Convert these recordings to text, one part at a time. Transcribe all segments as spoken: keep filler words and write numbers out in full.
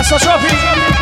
بس شوفي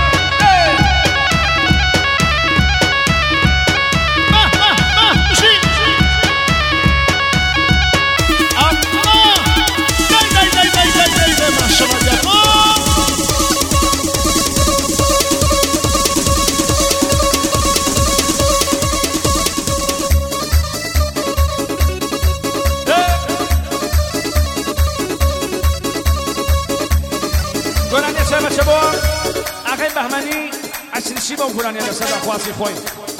قرآن شبه شبه آقای بهمنی عشر شیبه و قرآن یا صدا خواصی خوی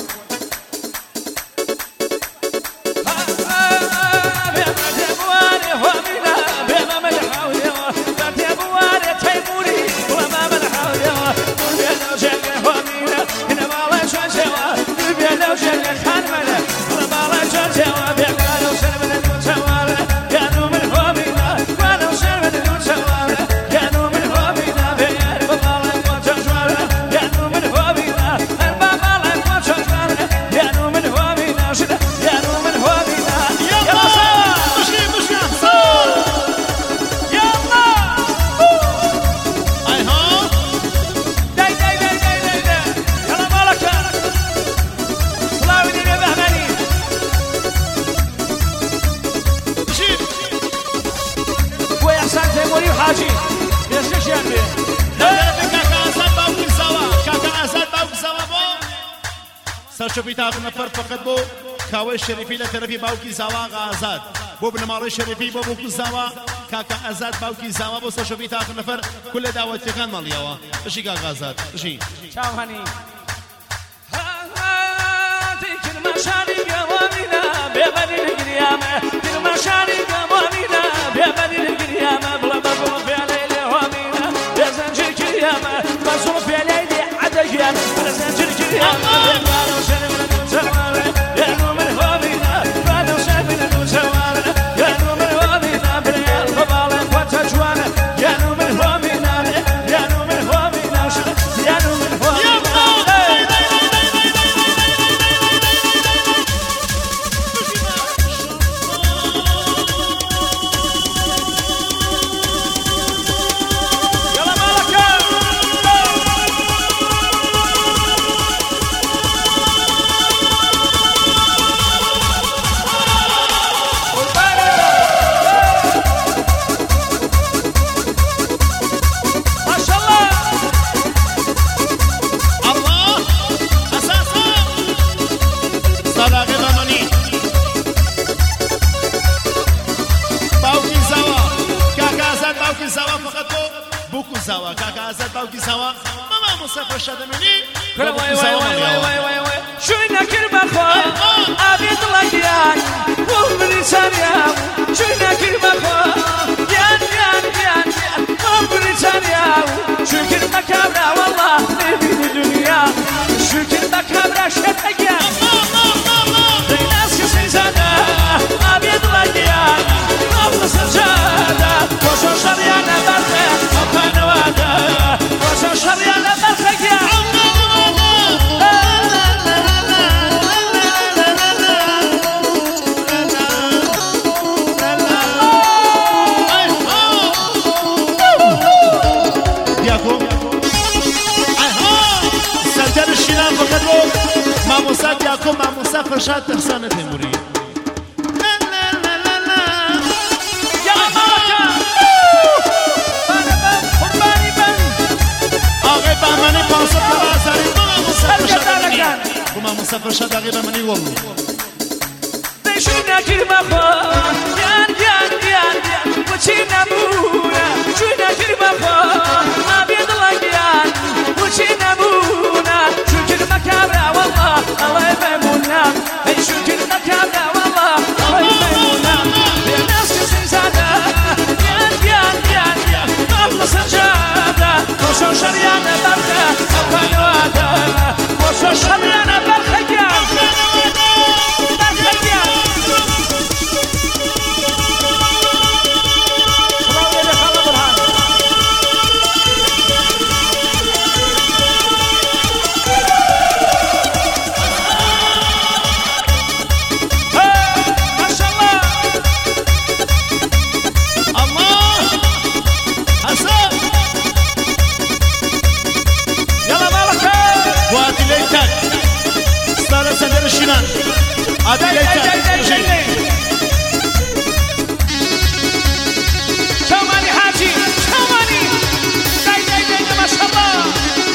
حاجی بێژش یان بێ کاکە ئازاد باوکی زاوا کاکە ئازاد باوکی زاوا بۆ سەرچۆپی تاق نەفەر فقط بۆ کاوەی شەریفی لە تەرەفی باوکی زاوا ئازاد بۆ بنەماڵەی شەریفی بۆ باوکی زاوا کاکە ئازاد باوکی زاوا بۆ سەرچۆپی تاق نەفەر کولە داوەتیەکان ماڵیەوە بشی کاکە ئازاد بشی چاو هەنی کرماشانی گەوانینە بێبەری گریامە کرماشانی گەوانینە بێبەری گریامە بڵە بەبڵ فێلەی لێ هۆمینە بێزەنجر گریامە بەزۆ فێلەی لێ عەدەگیان بەزەنجر گریامە بێبانە و شەرم لە دوو چەوارە یانو من هۆمینە بانە و شەرم لە دوو چەوارە یانو من هۆمینە برێڵ بەباڵە کۆتە جوانە یانو من هۆمینە یانو من هۆمینە یانو من هۆمینە زاوا كاكا عزت باوكي زاوا ماما مصطفى شادمني كل واي واي واي واي واي واي شو نكر بخوا ابيض لقيان ومري سريام شو نكر بخوا يان يان يان ومري سريام شكر مكابرة والله نبي الدنيا شكر مكابرة شتايا ناس كسيزانا ابيض لقيان والله سجادة وشو شريانا برخي وشو شريانا برخي يا ماموسات ياكم ماموسا فرشاد تحسان تيموري لا لا لا لا لا يا ماما انا قرباني بن اغي باماني بانصب لازاري ماموسا فرشاد ماموسا فرشاد اغي باماني والله دشنا كرمه يان يان يان يان وشينا بونا شنا كرمه ابيض لقيان وشينا بونا شو كرمه كابرا والله الله يفهمونا شو كرمه كابرا والله الله يفهمونا الناس كسيزانا يان يان يان يان الله سجادة وشو شريانا برخة أفنوادا وشو شريانا برخة يا برخة يا هادي ليتر شوماني حاجي شوماني داي داي داي ما شاء الله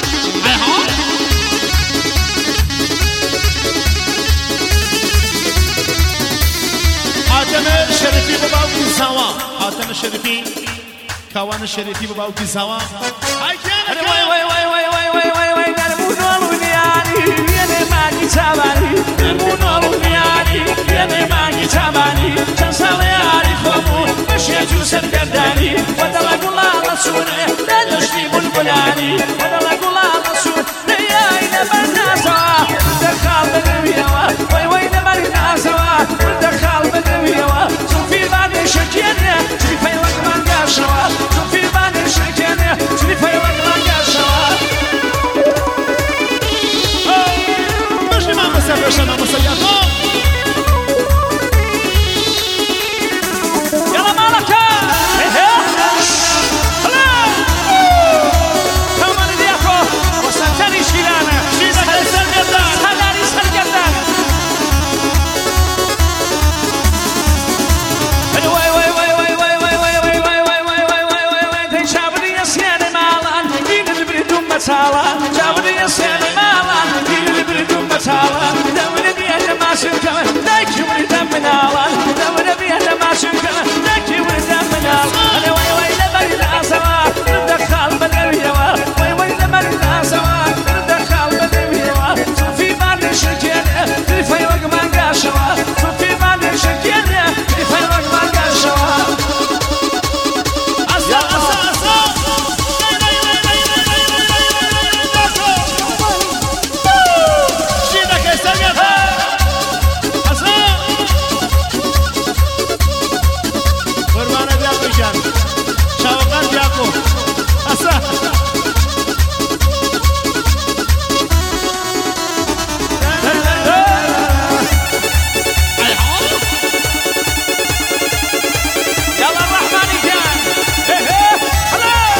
حاتم الشريفي بباوكي سوا حاتم الشريفي كوان الشريفي بباوكي سوا هاي كان واي واي واي واي واي واي واي واي نرمونو لونياني يني ماكي تاباني نرمونو لونياني يني ماكي تاباني تنسالي عاري خمو مش يجوز القرداني ودلا قولا رسولي لا نشتي بلبلاني ودلا قولا رسول لياي نبرنا سوا ودخال بالنبيوا واي واي نبرنا سوا ودخال بالنبيوا صوفي بعد شكينا شريفي لقمان قاشوا صوفي بعد شكينا شريفي لقمان قاشوا ماشي ما مسافرش انا مسيطة يلا مالك كمان دياكو وسنتني شيلانا شيلك السرقدان هلالي سرقدان واي واي واي واي واي واي واي واي واي واي واي واي واي واي واي تي شابني يسيان مالان يين البردو متالان شابني يسيان مالان يين البردو متالان دون بيها ما شكوه دايكي ولدم منالان دون بيها ما شكوه دايكي ولدم منالان انا واي واي لبرنا سوا ندخل بالنبيوا واي واي لبرنا سوا ندخل بالنبيوا صوفي بعد شكينا تلفي وقمان قاشوا صوفي بعد شكينا تلفي وقمان قاشوا أسا أسا أسا شيلك السرقدان أسا قربانة دياكو جان شاوقان دياكو أسا يلا الرحمن كان هيه هيه هلا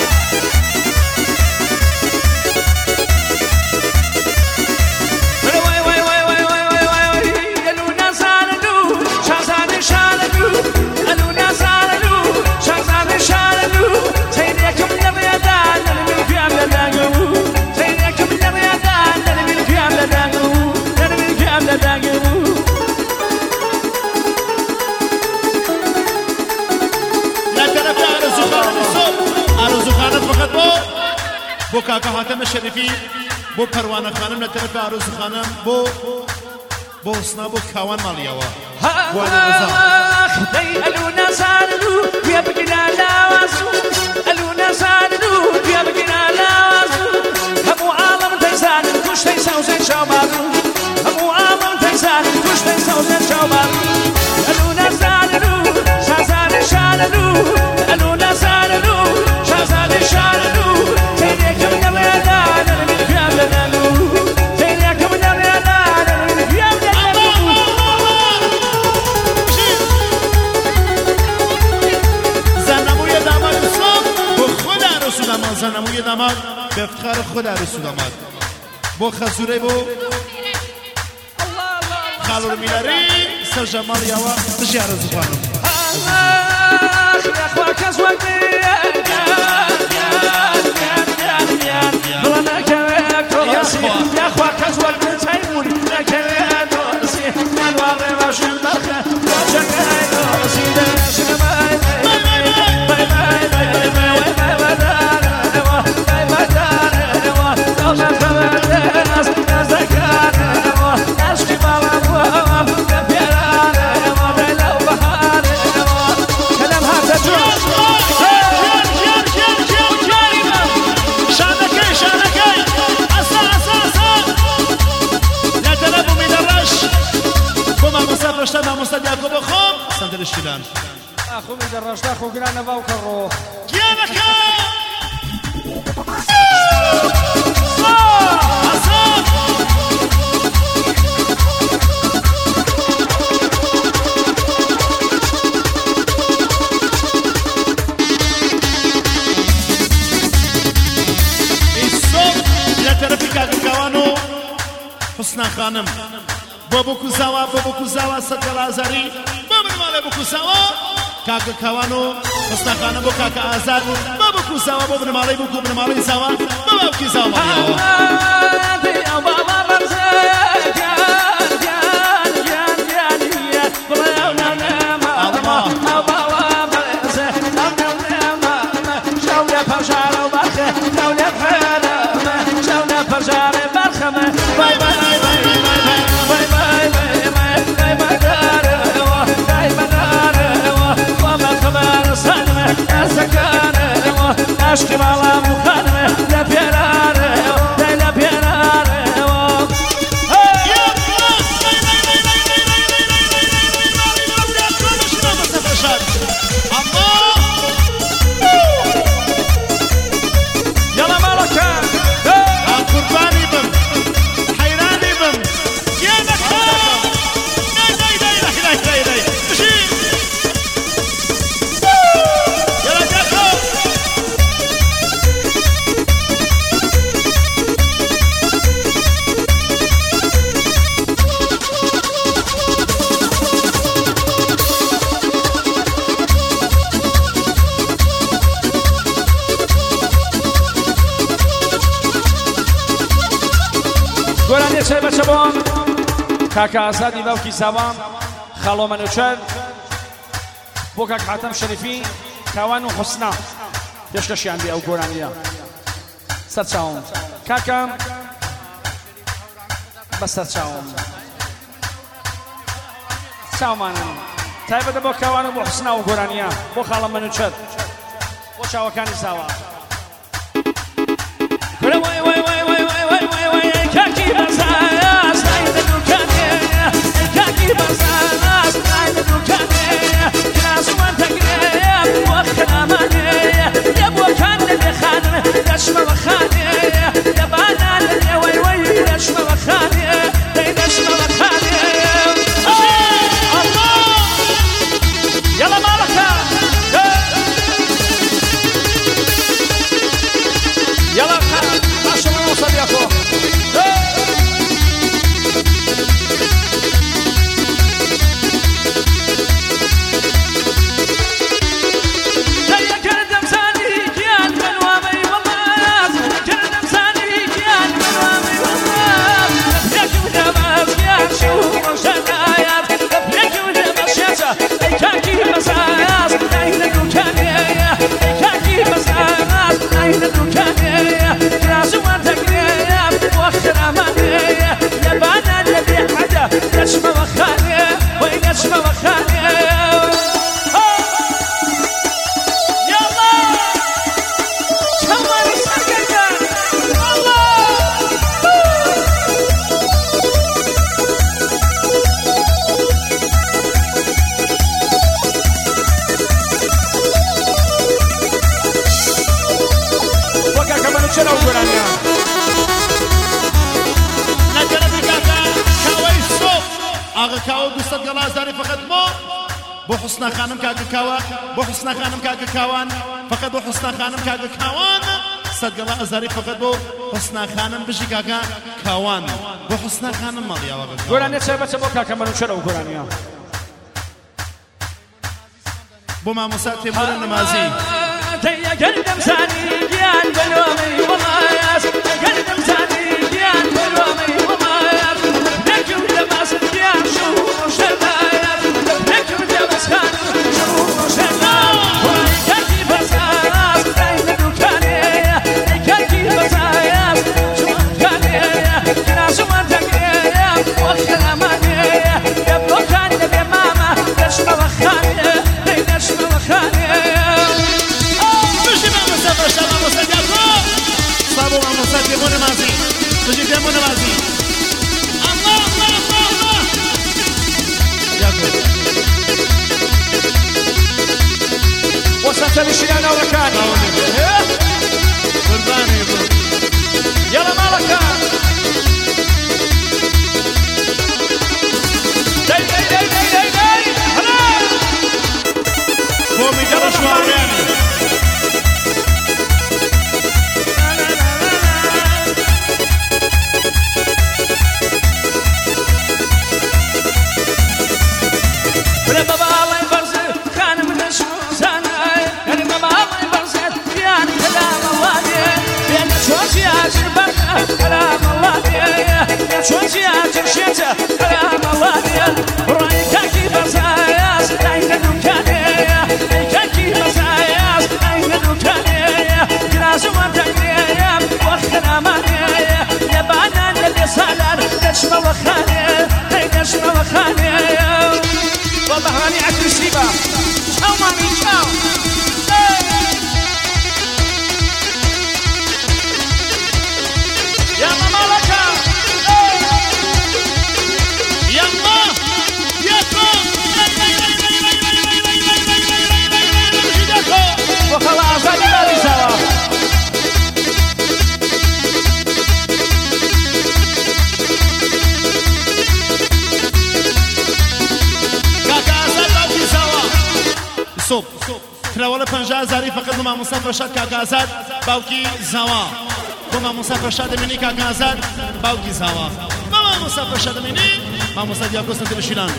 واي واي واي واي واي واي واي واي قالونا زالوا شازان شالوا قالونا زالوا شازان شالوا سيدكم الابيضان الملك ابلدانو سيدكم الابيضان الملك ابلدانو الملك ابلدانو لا ترى أرزو خانم الصوت أرزو خانم فقط بو بو كاكا حاتم الشريفي بو پروانه خانم لا ترى أرزو خانم بو بو سنا بو كوان ماليوا بو رضا ألونا زالوا يبقينا لوازو ألونا زالوا يبقينا لوازو همو عالم تيزان كوش تيساو زين شومارو همو عالم تيزان كوش تيساو زين شومارو ألونا زالوا شازان شالوا ألونا زالوا شازان شالوا تيريكم نبيدان الملك يبلدانو تيريكم نبيدان الملك يبلدانو زنموی داماد اسلام با خود عروس و داماد زنموی داماد به افتخار خود عروس و داماد با خسوره با خالور میلاری سر جمال یاوا تشی عروس خانم يا اخواك ازواج بلا كواك راسي يا اخواك ازواج تيمون لا كواك راسي من وراء باش الدخل وجهك راسي داش باي باي باي باي باي باي باي دلش فلان اخو میدرشت اخو گرانه باو کرو گیانکا حسنا خانم بۆ بکوزاوە بۆ بکوزاوە سەرگەڵ ئازاری بۆ بنماڵێ بکوزاوە کاکە کاوان و خستەخانە بۆ کاکە ئازاد بۆ بکوزاوە بۆ بنماڵەی بکو بنماڵەی زاوە بۆ باوکی زاوە عشق بالا مخانمه لپیرانه دی لپیرانه يلا مالكا قرباني بم حيراني بم يا نكا داي داي داي داي داي داي مشي يلا كاكو گۆرانیە چای بەچە بۆم کاکە ئازادی باوکی زاوام خاڵۆ مەنوچەر بۆ کاک حاتەم شەریفی کاوان و حوسنا پێشکەشیان بێ ئەو گۆرانیە سەر چاوم کاکەم بەسەر چاوم چاومانم تایبەتە بۆ کاوان و بۆ حوسنا و گۆرانیە بۆ خاڵە مەنوچەر بۆ چاوەکانی زاوە وای وای وای وای وای وای وای وای کاکی بەزاس نایدە دوکانێ کاکی بەزاس نایدە دوکانێ کراسوان تەگرێ بۆ خەنامانێ یە بۆ کان لەبێ خانم دەشمەوە خانێ دەبانا لەبێ وای وای دەشمەوە خانێ دەی دەشمەوە خانێ یەڵە ماڵەکە يلا عشان نوصل يا اخو نشمة وخانية وي نشمة وخانية يلا شمال السكنة الله وكا كمان تشنو قرانيا آقا کاو دوستت گلاس داری فقط ما بو حسنا خانم کاک کاوا بو حسنا خانم کاک کاوان فقط بو حسنا خانم کاک کاوان صد گلاس داری فقط بو حسنا خانم بشی کاک کاوان بو حسنا خانم مالیا واقع گرانه چه بچه بو کاک منو چرا گرانیا بو ما مساعد تیمور نمازی تيا قلبم ثاني جيان بلومي وما ياس قلبم ثاني جيان بلومي وما ياس لك ولباس جيان شو شبايات لك ولباس كان شو شبايات ويكاكي بساياس دايم دوكاني يكاكي بساياس شو كاني كنا شو تكني وخلا ماني يبلو كان يبي ماما نشمه وخاني نشمه وخاني بابو ما مصدق مون مازی تجی دمون مازی الله الله الله الله يا بابا وصلت للشيانة وركان قرباني يلا مالك داي داي داي داي داي داي هلا قومي جرش وارياني والله هاني أجريسيفة شاو مامي شاو يا ماما لك يا الله يا كم وخلاص هذه بالي سوا صوب خراوەڵە پەنجا هەزاری فقط بۆ مامۆستا فەرشاد کاکا ئازاد باوکی زاوا بۆ مامۆستا فەرشاد دەمێنی کاکا ئازاد باوکی زاوا بۆ مامۆستا فەرشاد دەمێنی مامۆستا دیاکۆ سەنتەر شیران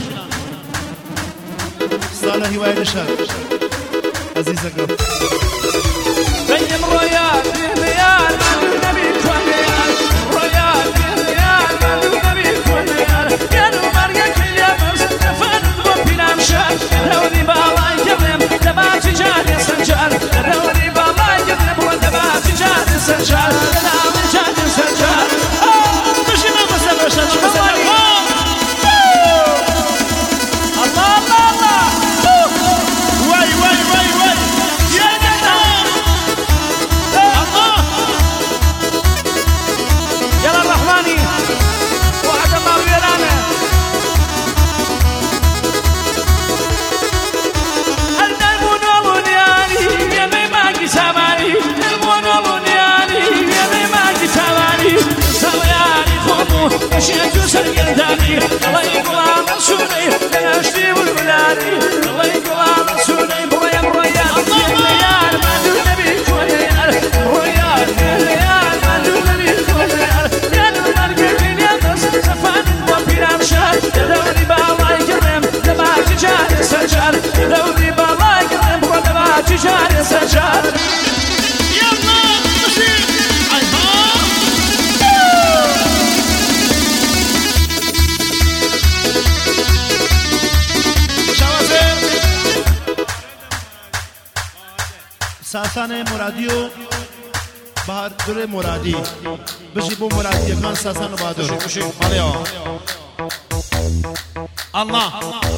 ساڵە هیوای لەشار عەزیزەکە بەیم ڕۆیان بێنەیان نەبی کوێنەیان ڕۆیان بێنەیان نەبی کوێنەیان یان و مەرگەکەی لێ بەرز دەفەنت بۆ پیران شار لەوەی باڵای گەڕێم دەباتی جارێ سەنجار لەوەی باڵای گەڕێم بۆ دەباتی جارێ سەنجار لەناوی جارێ سەنجار بژی مامۆستا فەرشاد الله الله الله وای وای وای وای يلا الرحماني وعد ما ويرانا المونولونياني يا ميماكي ساماني المونولونياني يا ميماكي ساماني سوياني خطو اشياء سرقداني الله يقول على رسولي يا اشتي والبلاني الله يقول على رسولي بريم ريان ريان ما دون نبي كويان ريان ريان ما دون نبي كويان يا المرقين يا بس سفان وبيرام شار دوري بالاي كرم دباك جاري سجار دوري بالاي كرم دباك جاري سجار يلا مشي ساسان مرادی و بهادر مرادی بشی بو مرادی کان ساسان و بهادر بشی مالیا الله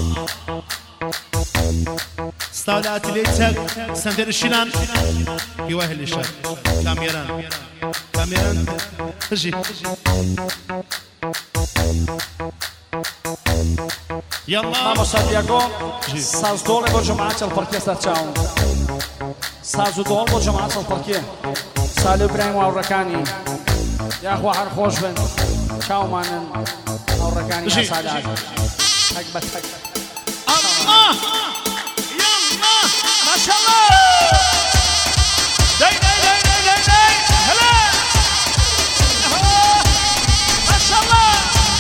استاد اتلیت سنتر شیلان هیواه لیشا کامیران کامیران بشی يلا Vamos Santiago ساز دول با جماعت الفرقیه سرچاون ساز دول با جماعت الفرقیه سال ابراهیم و رکانی یا اخوه هر خوش بن چاو مانن و رکانی سالات حق بتحق الله يلا ما شاء الله داي داي داي داي داي داي هلا ما شاء الله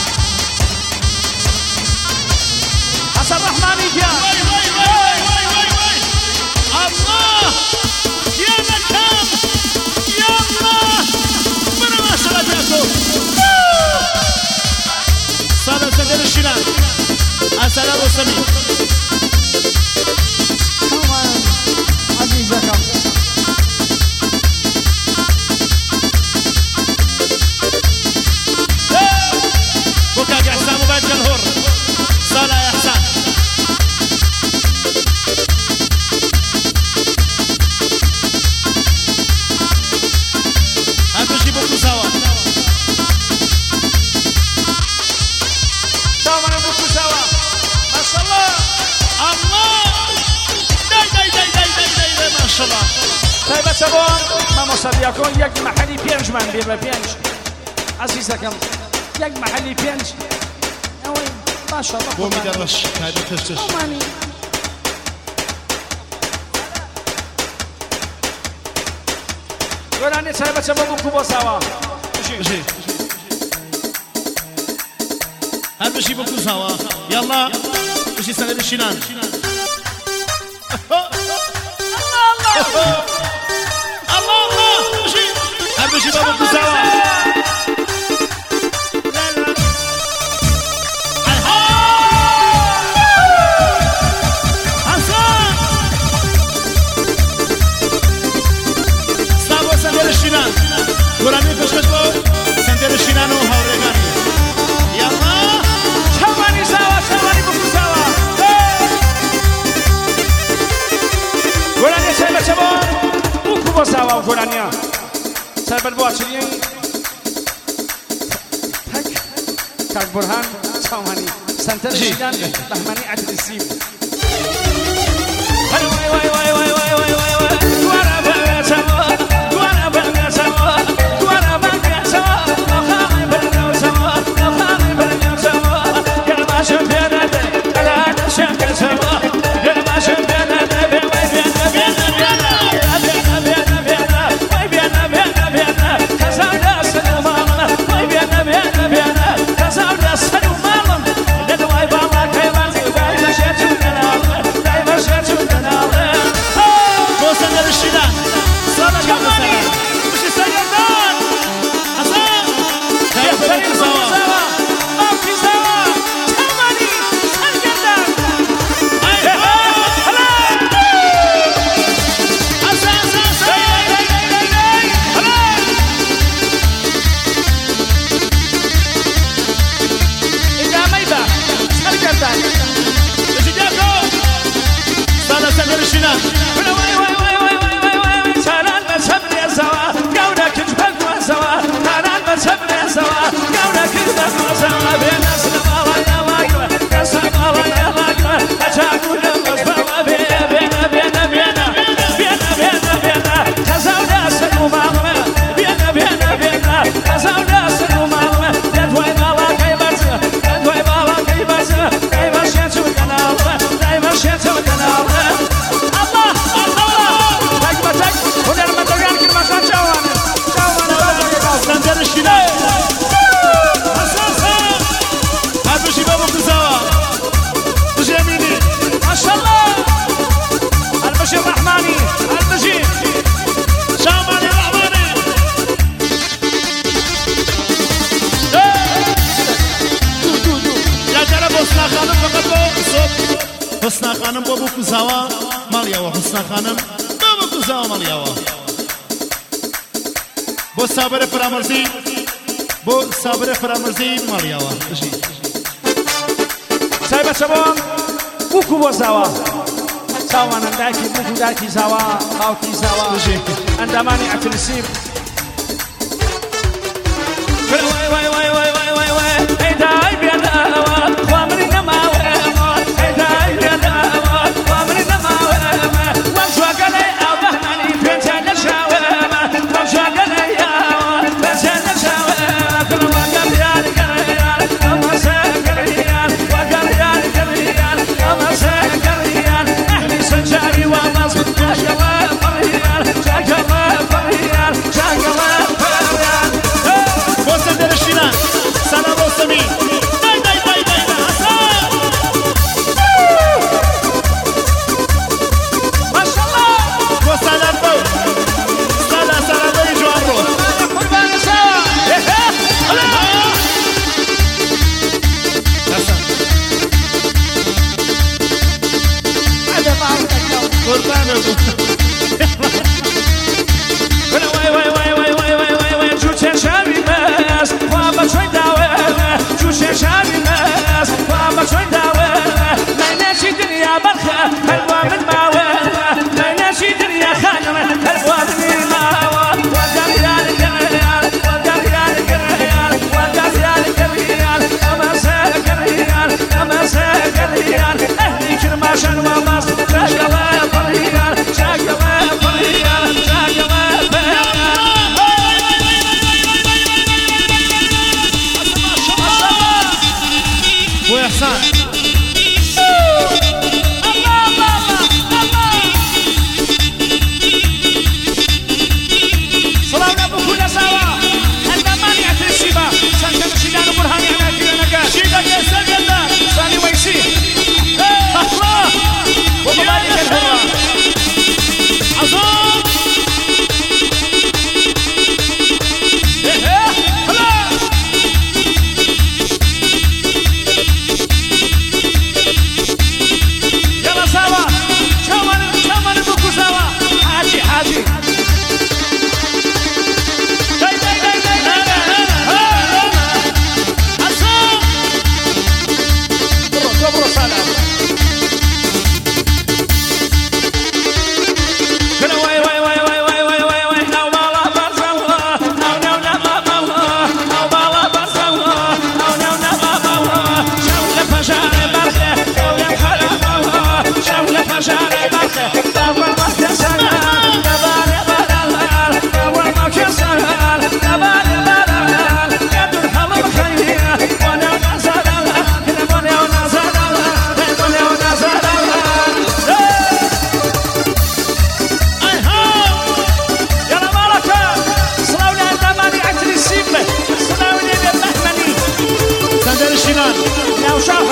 حسن رحماني جاء واي واي واي واي واي واي الله يا مكان يا الله من ما شاء الله جاكو صار سندر الشيلان السلام والسلام عزيزك بكاك احسان مبارك الهر صالح يا احسان هاتوا شي بوكو سوا سوا نبوكو سوا ما شاء الله الله داي داي داي داي داي داي داي ما شاء الله طيب شباب ما مصدقون يك محلي بينج من بيبقى بينج عزيزكم يك محلي بينج ما شاء الله بو ميدرش هذا تشتش ماني قولاني طيب شباب كوبا سوا بشي هات بشي بوكو سوا يلا بشي سند الشيلان الله الله الله الله بشي هات بشي بوكو سوا قرآنی پشکش با سنتر شینان و هاورگانی یالا شوانی سوا شوانی بکو سوا بۆ گۆرانیا سەربەر بۆ ئاچریەی تەک کاک بورهان چاومانی سەنتەر ژیدان بەهمانی عەدلیسیم وای وای وای وای وای وای وای وای گوارە بەگەچەوە گوارە بەگەچەوە گوارە بەگەچەوە ئەخاڵی بەرگەوچەوە ئەخاڵی بەرگەوچەوە گەرماشم پێدەدە ئەلانەشم کەچەوە گەرماشم پێدەدە بێ وای بێنە بێنە بێنە بێنە بێنە بێنە وای بێنە بێنە بێنە کەساو دەسەن و ماڵە وای بێنە بێنە بێنە کەساو دەسەن و ماڵم دەدوای باڵاکەی بەرزی دای بەشێت و دەناڵە دای بەشێت و دەناڵە بۆ سەنگەرشتیدان ساڵە چاومانی وشی سەرگەردان حەسەن بێتەرین زاوە ئاوکی زاوە چاومانی سەرگەردان ئیدامەی بە سەرگەردان ساڵە سەنگەرشتیدان وای وای وای وای وای وای وای چاران بە چەبرێزەوە گەورە کرد بە گوازەوە تاران بە چەبرێزەوە گەورە کرد بە گوازەوە بێنە سنەماڵای ئەڵاگوە کەسە ماڵای ئەڵاگوە ئەچاکو لەم بەزبەوە بێ بێنە بێنە بێنە بێنە بێنە بێنە کەزاو دەسەن و ماڵمە بێنە بێنە بێنە کەزاو دەسەن و ماڵمە دەدوای ماڵاکەی بەرزە دەدوای ماڵاکەی بەرزە دای بەشێت و دەناڵە دای بەشێت و دەناڵە الله الله تک بە تک هونەرمەندەکان کرمەشان چاوانە چاوانە بازەکە سەنگەرشتیدان حەسەن هەردووشی بە بۆ کوزاوە بژێمینی ماشاءالله هەربەشی ڕەحمانی هەربەشی شامانی ڕەحمانی یاجارە بۆ حوسنا خانم فقط بۆ سۆب حوسنا خانم بۆ بۆ کوزاوە ماڵیاوە حوسنا خانم بۆ بۆ کوزاوە ماڵیاوە بۆ سابرە فرامەرزی بۆ سابرە فرامەرزی ماڵیاوە بژی تایبەتە بۆم بووکو بۆ زاوە چاوانە دایکی بووکو دایکی زاوە باوکی زاوە ئەندامانی عەترسیم وای وای وای وای وای وای وای ئەی دای بێنەوە خوا منی نەماوەمە ئەی دای بێنەوە خوا منی نەماوەمە وەم جوەگەلەی ئەو بەهمانی پێنجە نەشاوەمە وەم جوەگەلەی ئەوە پێنجە نەشاوەمە کڵ وەگەر یاری گەڕیان ئەمە سەگەڕیان وەگەر یاری گەڕیان ئەمە سەگەڕیان ئەهلی سەنجاری وامەز شاگەڵە پەڕیان شاگەڵە پەڕیان شاگەڵە پەڕیان بۆ سەنگەرشتیدان سەلا بۆ سەمی دای دای دای دای حەسەن ماشاءالله بۆ سالار بەو سالا سالاربەی جوان ڕۆ قوربانە زاوە قوربانە بوو وای وای وای وای وای وای وای وای جوچه شاوی ماس خوا بچوی داوه جوچه شاوی ماس خوا بچوی داوه نینشی دنیا برخه هلوا من ماوه نینشی دنیا خانم هلوا من ماوه وگر یار گریان وگر یار گریان وگر یار گریان اما سگریان اما سگریان اهلی کرماشن و ماس شاگله پریان شاگله پریان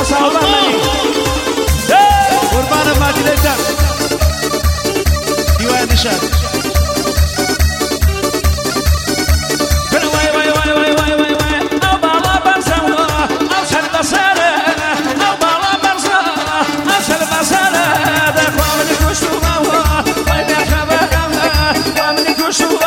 سال بمنی قربان مدینه دم دیوان نشد وای وای وای وای وای وای وای او بالا برزم او سر بسره او بالا برزم او سر بسره ده خوامنی کشتو وای ده خبرم خوامنی کشتو